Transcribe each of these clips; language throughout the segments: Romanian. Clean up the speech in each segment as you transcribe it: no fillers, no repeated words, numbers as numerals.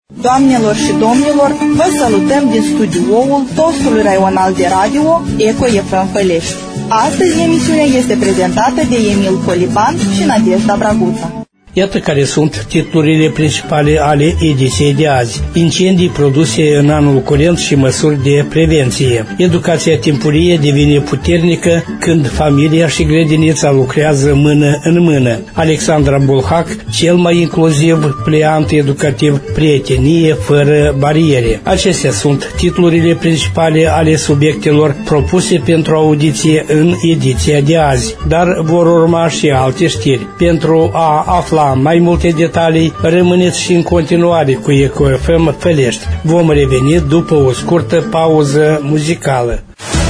Doamnelor și domnilor, vă salutăm din studioul postului raional de radio Eco FM Fălești. Astăzi emisiunea este prezentată de Emil Coliban și Nadejda Braguța. Iată care sunt titlurile principale ale ediției de azi. Incendii produse în anul curent și măsuri de prevenție. Educația timpurie devine puternică când familia și grădinița lucrează mână în mână. Alexandra Bulhac, cel mai inclusiv pliant educativ, prietenie fără bariere. Acestea sunt titlurile principale ale subiectelor propuse pentru audiție în ediția de azi. Dar vor urma și alte știri. Pentru a afla mai multe detalii, rămâneți și în continuare cu Eco FM Fălești. Vom reveni după o scurtă pauză muzicală.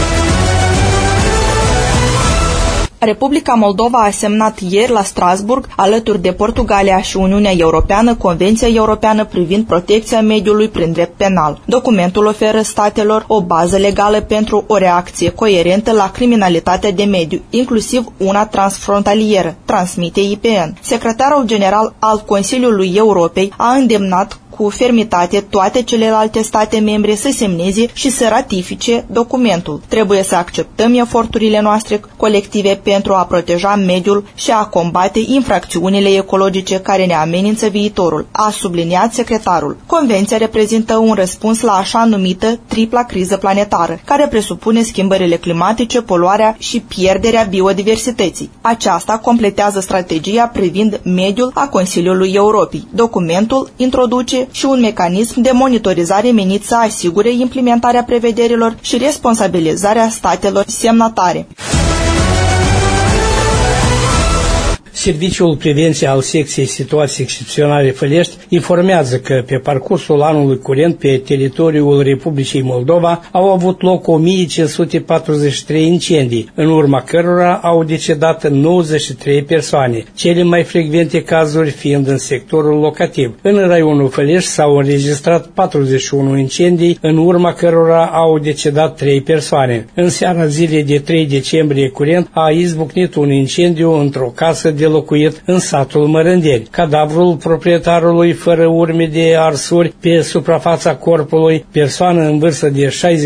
Republica Moldova a semnat ieri la Strasbourg, alături de Portugalia și Uniunea Europeană, Convenția Europeană privind protecția mediului prin drept penal. Documentul oferă statelor o bază legală pentru o reacție coerentă la criminalitatea de mediu, inclusiv una transfrontalieră, transmite IPN. Secretarul general al Consiliului Europei a îndemnat cu fermitate toate celelalte state membre să semneze și să ratifice documentul. Trebuie să acceptăm eforturile noastre colective pentru a proteja mediul și a combate infracțiunile ecologice care ne amenință viitorul, a subliniat secretarul. Convenția reprezintă un răspuns la așa numită tripla criză planetară, care presupune schimbările climatice, poluarea și pierderea biodiversității. Aceasta completează strategia privind mediul a Consiliului Europei. Documentul introduce și un mecanism de monitorizare menit să asigure implementarea prevederilor și responsabilizarea statelor semnatare. Serviciul Prevenție al secției Situații Excepționale Fălești informează că pe parcursul anului curent pe teritoriul Republicii Moldova au avut loc 1543 incendii, în urma cărora au decedat 93 persoane, cele mai frecvente cazuri fiind în sectorul locativ. În raionul Fălești s-au înregistrat 41 incendii, în urma cărora au decedat 3 persoane. În seara zilei de 3 decembrie curent a izbucnit un incendiu într-o casă de locuit în satul Mărândeni. Cadavrul proprietarului fără urme de arsuri pe suprafața corpului, persoană în vârstă de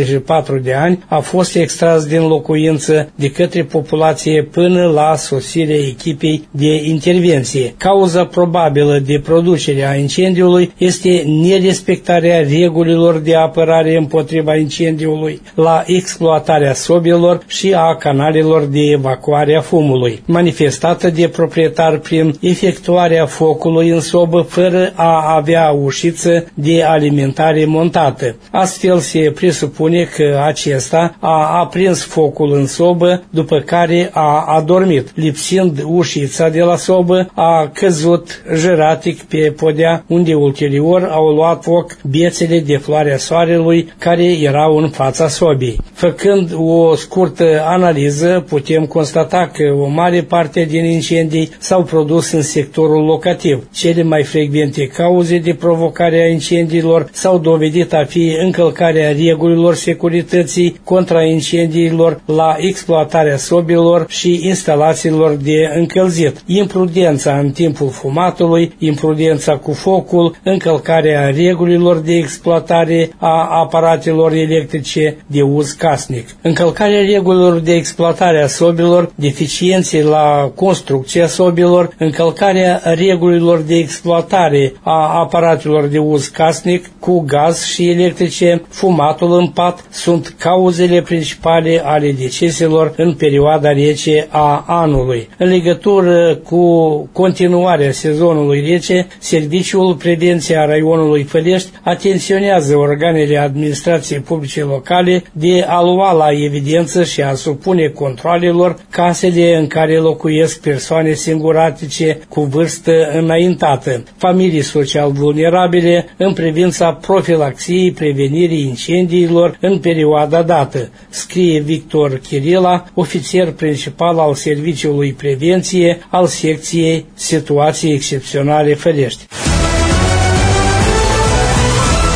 64 de ani, a fost extras din locuință de către populație până la sosirea echipei de intervenție. Cauza probabilă de producere a incendiului este nerespectarea regulilor de apărare împotriva incendiului, la exploatarea sobelor și a canalelor de evacuare a fumului, manifestată de proprietar prin efectuarea focului în sobă fără a avea ușiță de alimentare montată. Astfel se presupune că acesta a aprins focul în sobă, după care a adormit. Lipsind ușița de la sobă, a căzut jeratic pe podea, unde ulterior au luat foc bețele de floarea soarelui care erau în fața sobii. Făcând o scurtă analiză, putem constata că o mare parte din incendii s-au produs în sectorul locativ. Cele mai frecvente cauze de provocare a incendiilor s-au dovedit a fi încălcarea regulilor securității contra incendiilor la exploatarea sobilor și instalațiilor de încălzit, imprudența în timpul fumatului, imprudența cu focul, încălcarea regulilor de exploatare a aparatelor electrice de uz casnic, încălcarea regulilor de exploatare a sobilor, deficiențe la construcția sobilor, încălcarea regulilor de exploatare a aparatelor de uz casnic cu gaz și electrice, fumatul în pat sunt cauzele principale ale deceselor în perioada rece a anului. În legătură cu continuarea sezonului rece, Serviciul Prevenție a raionului Fălești atenționează organele administrației publice locale de a lua la evidență și a supune controalelor casele în care locuiesc persoane singuratice cu vârstă înaintată, familii social vulnerabile, în privința profilaxiei prevenirii incendiilor în perioada dată, scrie Victor Chirila, ofițer principal al Serviciului Prevenție al secției Situații Excepționale Fălești.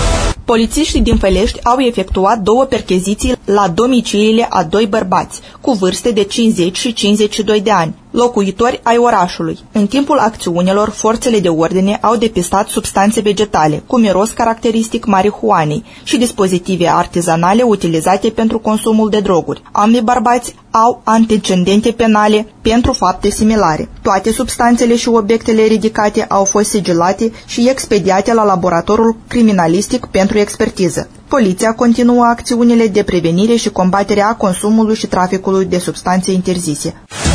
Polițiștii din Fălești au efectuat 2 percheziții la domiciliile a 2 bărbați, cu vârste de 50 și 52 de ani, locuitori ai orașului. În timpul acțiunilor, forțele de ordine au depistat substanțe vegetale, cu miros caracteristic marihuanei și dispozitive artizanale utilizate pentru consumul de droguri. Ambii bărbați au antecedente penale pentru fapte similare. Toate substanțele și obiectele ridicate au fost sigilate și expediate la laboratorul criminalistic pentru expertiză. Poliția continuă acțiunile de prevenire și combatere a consumului și traficului de substanțe interzise.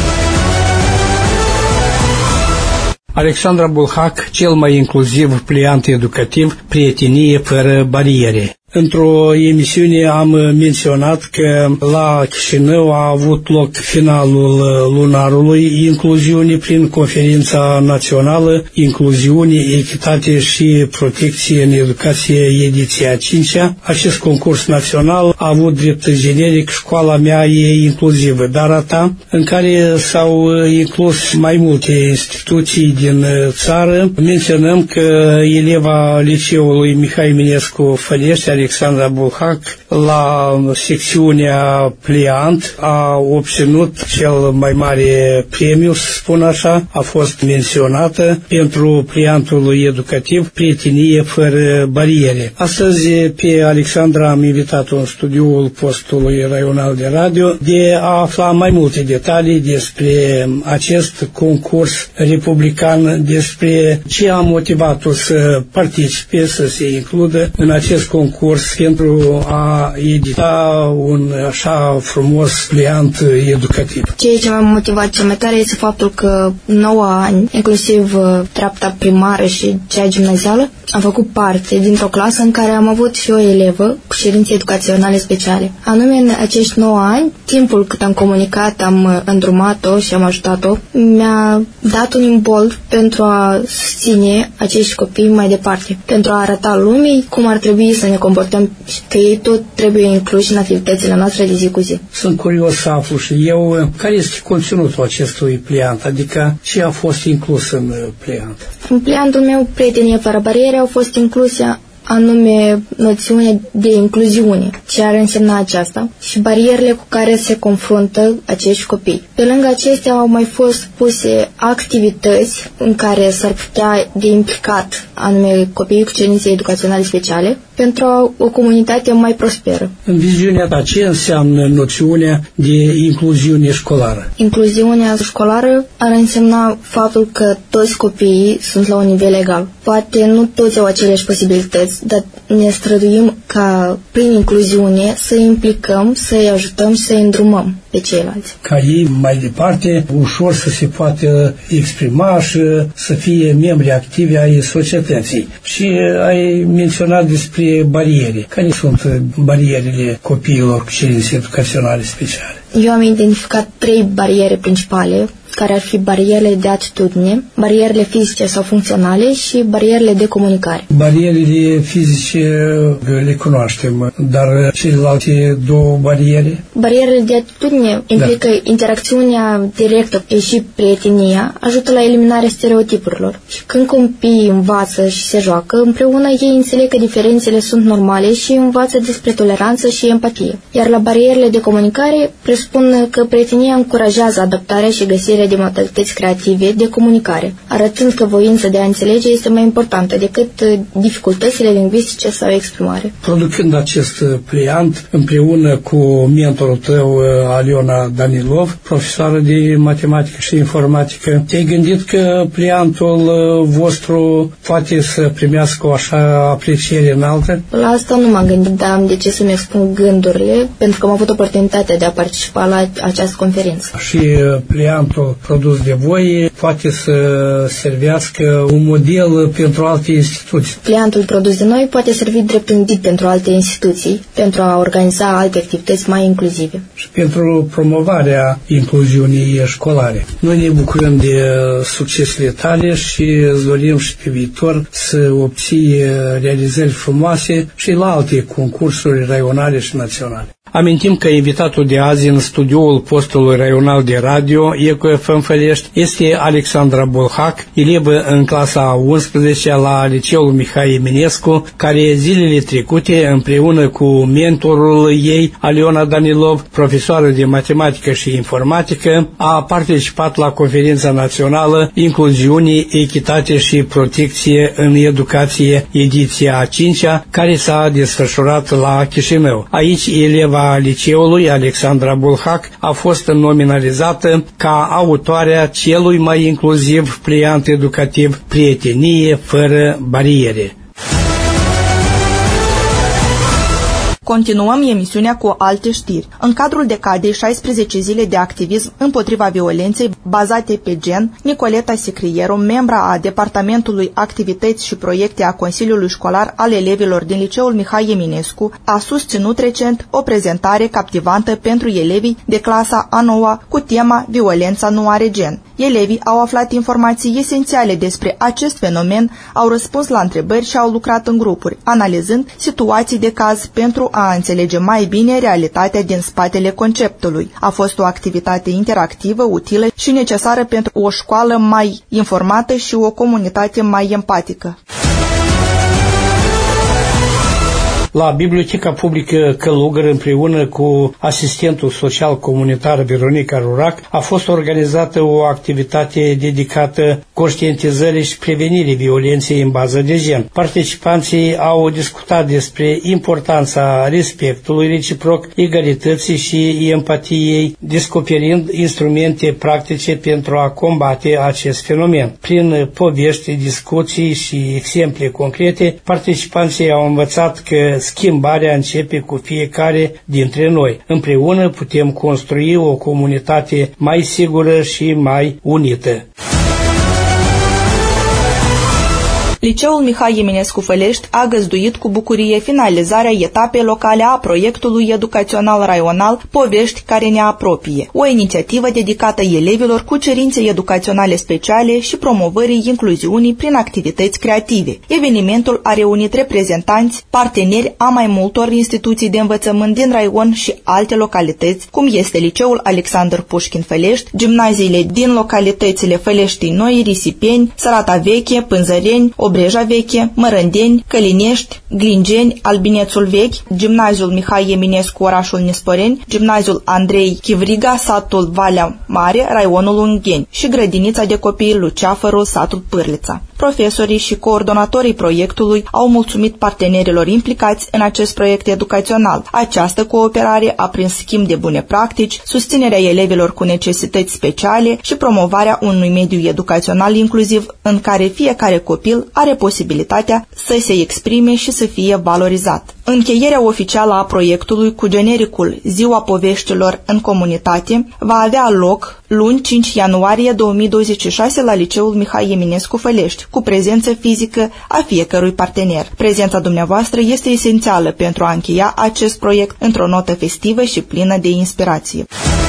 Alexandra Bulhac, cel mai inclusiv pliant educativ, prietenie fără bariere. Într-o emisiune am menționat că la Chișinău a avut loc finalul lunarului incluziune prin Conferința Națională Incluziune, Echitate și Protecție în Educație, ediția 5-a. Acest concurs național a avut drept generic Școala mea e inclusivă, Darata, în care s-au inclus mai multe instituții din țară. Menționăm că eleva liceului Mihai Eminescu Fălești, Alexandra Bulhac, la secțiunea pliant a obținut cel mai mare premiu, să spun așa, a fost menționată pentru pliantul educativ Prietenie fără bariere. Astăzi pe Alexandra am invitat-o în studioul postului raional de radio de a afla mai multe detalii despre acest concurs republican, despre ce a motivat-o să participe, să se includă în acest concurs pentru a edita un așa frumos pliant educativ. Ceea ce m-a motivat cel mai tare este faptul că 9 ani, inclusiv treapta primară și cea gimnazială, am făcut parte dintr-o clasă în care am avut și o elevă cu ședințe educaționale speciale. Anume, în acești 9 ani, timpul cât am comunicat, am îndrumat-o și am ajutat-o, mi-a dat un imbold pentru a susține acești copii mai departe, pentru a arăta lumii cum ar trebui să ne comportăm și că ei tot trebuie incluși în activitățile noastre de zi cu zi. Sunt curios să aflu și eu care este conținutul acestui pliant, adică ce a fost inclus în pliant. În pliantul meu, Prietenie fără bariere, au fost incluse anume noțiunea de incluziune, ce ar însemna aceasta, și barierele cu care se confruntă acești copii. Pe lângă acestea au mai fost puse activități în care s-ar putea de implicat anume copiii cu cerințe educaționale speciale pentru o comunitate mai prosperă. În viziunea ta, ce înseamnă noțiunea de incluziune școlară? Incluziunea școlară ar însemna faptul că toți copiii sunt la un nivel egal. Poate nu toți au aceleași posibilități, dar ne străduim ca prin incluziune să implicăm, să-i ajutăm și să-i îndrumăm pe ceilalți. Ca ei mai departe ușor să se poată exprima și să fie membri activi ai societății. Și ai menționat despre bariere. Care sunt barierele copiilor cu cerințe educaționale speciale? Eu am identificat 3 bariere principale, care ar fi barierele de atitudine, barierele fizice sau funcționale și barierele de comunicare. Barierele fizice le cunoaștem, dar celelalte 2 bariere? Barierele de atitudine implică interacțiunea directă și prietenia, ajută la eliminarea stereotipurilor. Și când copiii învață și se joacă împreună, ei înțeleg că diferențele sunt normale și învață despre toleranță și empatie. Iar la barierele de comunicare presupun că prietenia încurajează adaptarea și găsirea de modalități creative de comunicare, arătând că voința de a înțelege este mai importantă decât dificultățile lingvistice sau exprimare. Producând acest pliant împreună cu mentorul tău, Aliona Danilov, profesoară de matematică și informatică, te-ai gândit că pliantul vostru poate să primească o așa apreciere înaltă? La asta nu m-am gândit, dar am de ce să-mi expun gândurile, pentru că am avut oportunitatea de a participa la această conferință. Și pliantul produs de voi poate să servească un model pentru alte instituții. Pliantul produs de noi poate servi drept un ghid pentru alte instituții, pentru a organiza alte activități mai inclusive. Și pentru promovarea incluziunii școlare. Noi ne bucurăm de succesele tale și îți dorim și pe viitor să obții realizări frumoase și la alte concursuri raionale și naționale. Amintim că invitatul de azi în studioul postului raional de radio EcoFM Fălești este Alexandra Bolhac, elevă în clasa 11 la Liceul Mihai Eminescu, care zilele trecute, împreună cu mentorul ei, Aliona Danilov, profesoară de matematică și informatică, a participat la conferința națională Incluziune, Echitate și Protecție în Educație, ediția a 5-a, care s-a desfășurat la Chișinău. Aici, eleva liceului, Alexandra Bolhac, a fost nominalizată ca autoarea celui mai inclusiv pliant educativ Prietenie fără bariere. Continuăm emisiunea cu alte știri. În cadrul decadei 16 zile de activism împotriva violenței bazate pe gen, Nicoleta Sicrieru, membra a Departamentului Activități și Proiecte a Consiliului Școlar al Elevilor din Liceul Mihai Eminescu, a susținut recent o prezentare captivantă pentru elevii de clasa a 9-a cu tema Violența nu are gen. Elevii au aflat informații esențiale despre acest fenomen, au răspuns la întrebări și au lucrat în grupuri, analizând situații de caz pentru a înțelege mai bine realitatea din spatele conceptului. A fost o activitate interactivă, utilă și necesară pentru o școală mai informată și o comunitate mai empatică. La Biblioteca Publică Călugăr, împreună cu asistentul social comunitar Veronica Rurac, a fost organizată o activitate dedicată conștientizării și prevenirii violenței în bază de gen. Participanții au discutat despre importanța respectului reciproc, egalității și empatiei, descoperind instrumente practice pentru a combate acest fenomen. Prin povești, discuții și exemple concrete, participanții au învățat că schimbarea începe cu fiecare dintre noi. Împreună putem construi o comunitate mai sigură și mai unită. Liceul Mihai Eminescu Fălești a găzduit cu bucurie finalizarea etapei locale a proiectului educațional raional Povești care ne apropie, o inițiativă dedicată elevilor cu cerințe educaționale speciale și promovării incluziunii prin activități creative. Evenimentul a reunit reprezentanți, parteneri a mai multor instituții de învățământ din raion și alte localități, cum este Liceul Alexandru Pușkin Fălești, gimnaziile din localitățile Făleștii Noi, Risipeni, Sărata Veche, Pânzăreni, Obreja Veche, Mărândeni, Călinești, Glingeni, Albinețul Vechi, Gimnaziul Mihai Eminescu, orașul Nisporeni, Gimnaziul Andrei Chivriga, satul Valea Mare, raionul Ungheni și grădinița de copii Luceafărul, satul Pârlița. Profesorii și coordonatorii proiectului au mulțumit partenerilor implicați în acest proiect educațional. Această cooperare a prins schimb de bune practici, susținerea elevilor cu necesități speciale și promovarea unui mediu educațional inclusiv în care fiecare copil are posibilitatea să se exprime și să fie valorizat. Încheierea oficială a proiectului cu genericul Ziua Poveștilor în Comunitate va avea loc luni 5 ianuarie 2026 la Liceul Mihai Eminescu Fălești, cu prezență fizică a fiecărui partener. Prezența dumneavoastră este esențială pentru a încheia acest proiect într-o notă festivă și plină de inspirație.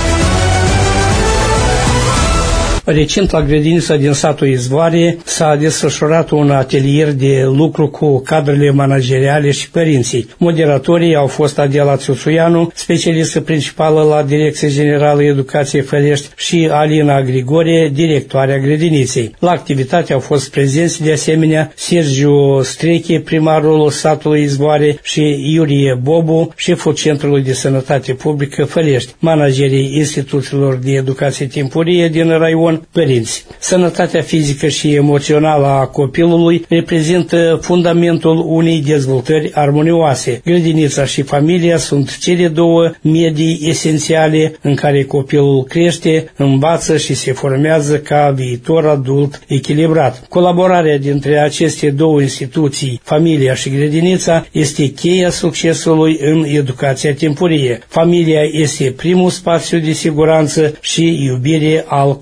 Recent, la grădinița din satul Izvoare s-a desfășurat un atelier de lucru cu cadrele manageriale și părinții. Moderatorii au fost Adela Țuțuianu, specialistă principală la Direcția Generală Educație Fălești, și Alina Grigore, directoarea grădiniței. La activitate au fost prezenți de asemenea Sergiu Streche, primarul satului Izvoare, și Iurie Bobu, șeful Centrului de Sănătate Publică Fălești, managerii instituțiilor de educație timpurie din raion, părinți. Sănătatea fizică și emoțională a copilului reprezintă fundamentul unei dezvoltări armonioase. Grădinița și familia sunt cele două medii esențiale în care copilul crește, învață și se formează ca viitor adult echilibrat. Colaborarea dintre aceste două instituții, familia și grădinița, este cheia succesului în educația timpurie. Familia este primul spațiu de siguranță și iubire al copilului.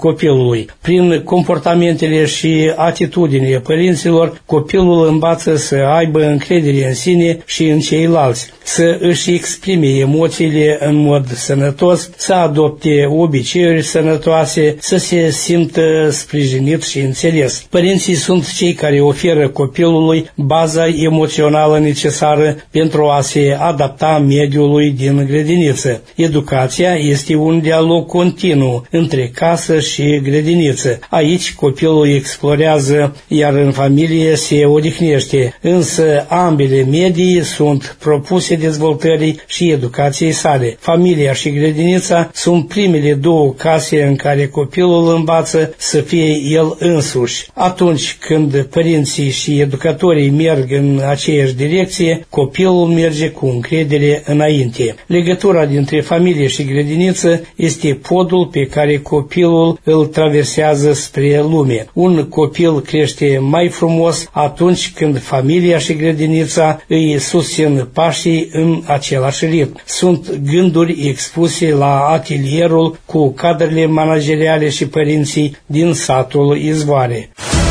copilului. Prin comportamentele și atitudinile părinților, copilul învață să aibă încredere în sine și în ceilalți, să își exprime emoțiile în mod sănătos, să adopte obiceiuri sănătoase, să se simtă sprijinit și înțeles. Părinții sunt cei care oferă copilului baza emoțională necesară pentru a se adapta mediului din grădiniță. Educația este un dialog continuu între casă și grădiniță. Aici copilul explorează, iar în familie se odihnește, însă ambele medii sunt propuse dezvoltării și educației sale. Familia și grădinița sunt primele două case în care copilul învață să fie el însuși. Atunci când părinții și educatorii merg în aceeași direcție, copilul merge cu încredere înainte. Legătura dintre familie și grădiniță este podul pe care copilul îl traversează spre lume. Un copil crește mai frumos atunci când familia și grădinița îi susțin pașii în același ritm. Sunt gânduri expuse la atelierul cu cadrele manageriale și părinții din satul Izvoare.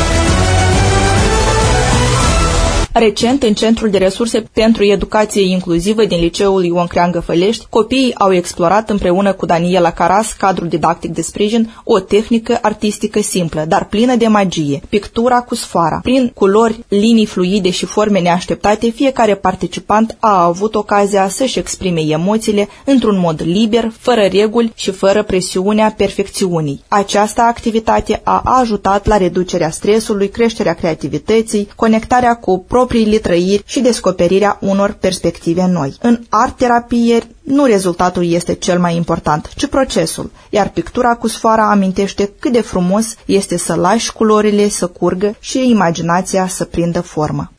Recent, în Centrul de Resurse pentru Educație Inclusivă din Liceul Ion Creangă Fălești, copiii au explorat împreună cu Daniela Caras, cadrul didactic de sprijin, o tehnică artistică simplă, dar plină de magie, pictura cu sfoara. Prin culori, linii fluide și forme neașteptate, fiecare participant a avut ocazia să-și exprime emoțiile într-un mod liber, fără reguli și fără presiunea perfecțiunii. Această activitate a ajutat la reducerea stresului, creșterea creativității, conectarea cu propriile trăiri și descoperirea unor perspective noi. În art-terapie, nu rezultatul este cel mai important, ci procesul, iar pictura cu sfoara amintește cât de frumos este să lași culorile să curgă și imaginația să prindă formă.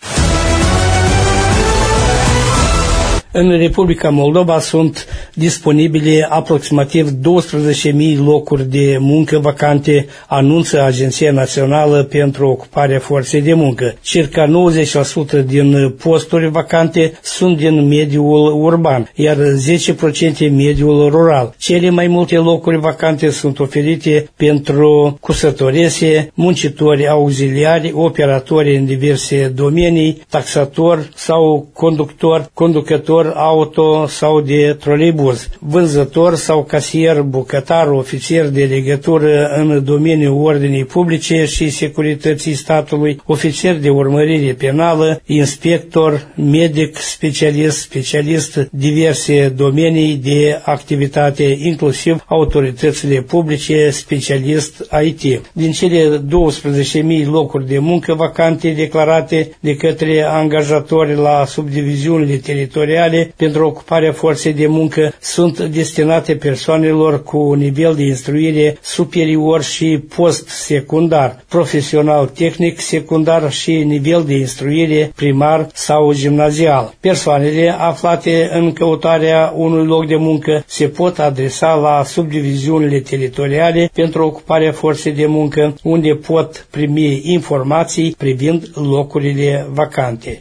În Republica Moldova sunt disponibile aproximativ 12.000 locuri de muncă vacante, anunță Agenția Națională pentru Ocuparea Forței de Muncă. Circa 90% din posturi vacante sunt din mediul urban, iar 10% mediul rural. Cele mai multe locuri vacante sunt oferite pentru cusătorese, muncitori auxiliari, operatori în diverse domenii, taxator sau conducător auto sau de troleibuz, vânzător sau casier, bucătar, ofițer de legătură în domeniul ordinii publice și securității statului, ofițer de urmărire penală, inspector, medic, specialist, diverse domenii de activitate, inclusiv autoritățile publice, specialist IT. Din cele 12.000 locuri de muncă vacante declarate de către angajatori la subdiviziunile teritoriale pentru ocuparea forței de muncă sunt destinate persoanelor cu nivel de instruire superior și post-secundar, profesional tehnic secundar și nivel de instruire primar sau gimnazial. Persoanele aflate în căutarea unui loc de muncă se pot adresa la subdiviziunile teritoriale pentru ocuparea forței de muncă, unde pot primi informații privind locurile vacante.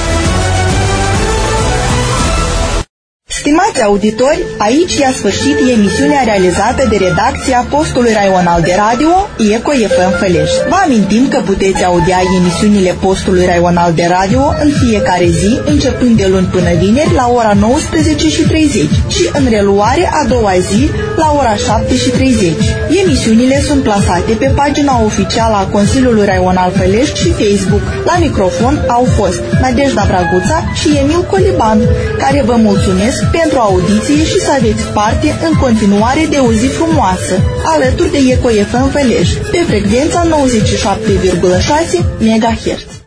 Stimați auditori, aici i-a sfârșit emisiunea realizată de redacția postului raional de radio ECO FM Fălești. Vă amintim că puteți audia emisiunile postului raional de radio în fiecare zi, începând de luni până vineri la ora 19:30 și în reluare a doua zi la ora 7:30. Emisiunile sunt plasate pe pagina oficială a Consiliului Raional Fălești și Facebook. La microfon au fost Nadejda Braguța și Emil Coliban, care vă mulțumesc pentru audiție și să aveți parte în continuare de o zi frumoasă, alături de ECO FM Fălești, pe frecvența 97,6 MHz.